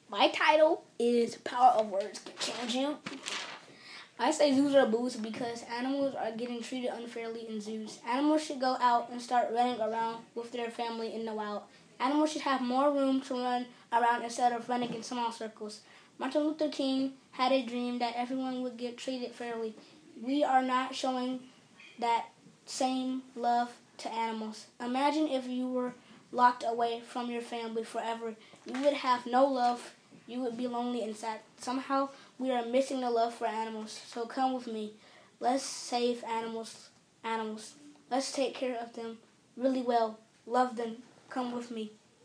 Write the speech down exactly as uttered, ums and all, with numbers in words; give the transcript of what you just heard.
My title is Power of Words Can Change You. I say zoos are boos because animals are getting treated unfairly in zoos. Animals should go out and start running around with their family in the wild. Animals should have more room to run around instead of running in small circles. Martin Luther King had a dream that everyone would get treated fairly. We are not showing that same love to animals. Imagine if you were locked away from your family forever. You would have no love. You would be lonely and sad. Somehow, we are missing the love for animals. So come with me. Let's save animals. Animals. Let's take care of them really well. Love them. Come with me.